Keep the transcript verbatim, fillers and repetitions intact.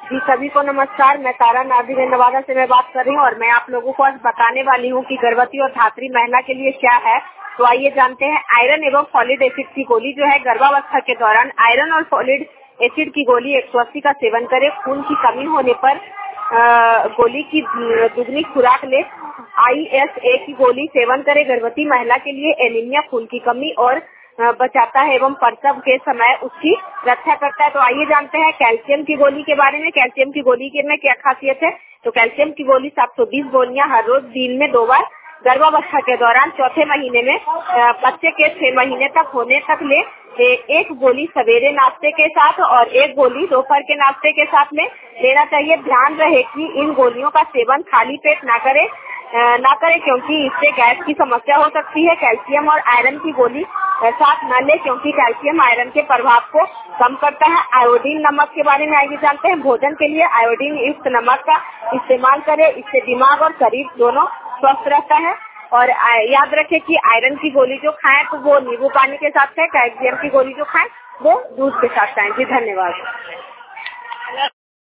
जी सभी को नमस्कार। मैं तारा नादिर नवादा से मैं बात कर रही हूँ और मैं आप लोगों को आज बताने वाली हूँ कि गर्भवती और धात्री महिला के लिए क्या है। तो आइए जानते हैं। आयरन एवं फॉलिक एसिड की गोली जो है गर्भावस्था के दौरान आयरन और फॉलिक एसिड की गोली एक सौ अस्सी का सेवन करें। खून की कमी होने पर आ, गोली की दुगनी खुराक ले। आई एस ए की गोली सेवन करे। गर्भवती महिला के लिए एनीमिया, खून की कमी और बचाता है एवं प्रसव के समय उसकी रक्षा करता है। तो आइए जानते हैं कैल्शियम की गोली के बारे में। कैल्शियम की गोली के में क्या खासियत है। तो कैल्शियम की गोली सात सौ बीस गोलियां हर रोज दिन में दो बार गर्भावस्था के दौरान चौथे महीने में बच्चे के छह महीने तक होने तक ले। एक गोली सवेरे नाश्ते के साथ और एक गोली दोपहर के नाश्ते के साथ में लेना चाहिए। ध्यान रहे कि इन गोलियों का सेवन खाली पेट ना करे ना करें क्योंकि इससे गैस की समस्या हो सकती है। कैल्शियम और आयरन की गोली साथ न ले क्योंकि कैल्शियम आयरन के प्रभाव को कम करता है। आयोडीन नमक के बारे में आइए जानते हैं। भोजन के लिए आयोडीन युक्त नमक का इस्तेमाल करें। इससे दिमाग और शरीर दोनों स्वस्थ रहता है। और याद रखें कि आयरन की गोली जो खाएं तो वो नींबू पानी के साथ खाएं। कैल्शियम की गोली जो खाएं वो दूध के साथ खाएं। जी धन्यवाद।